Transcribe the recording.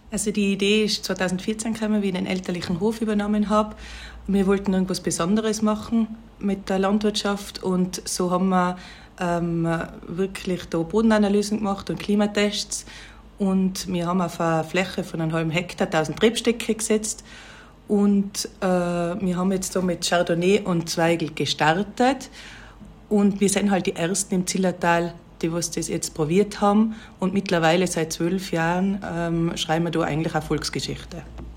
Also die Idee ist 2014 gekommen, wie ich den elterlichen Hof übernommen habe. Wir wollten irgendwas Besonderes machen mit der Landwirtschaft und so haben wir wirklich da Bodenanalysen gemacht und Klimatests und wir haben auf eine Fläche von einem halben Hektar 1000 Rebstöcke gesetzt und wir haben jetzt so mit Chardonnay und Zweigel gestartet und wir sind halt die Ersten im Zillertal, die was das jetzt probiert haben und mittlerweile seit 12 Jahren schreiben wir da eigentlich eine Volksgeschichte.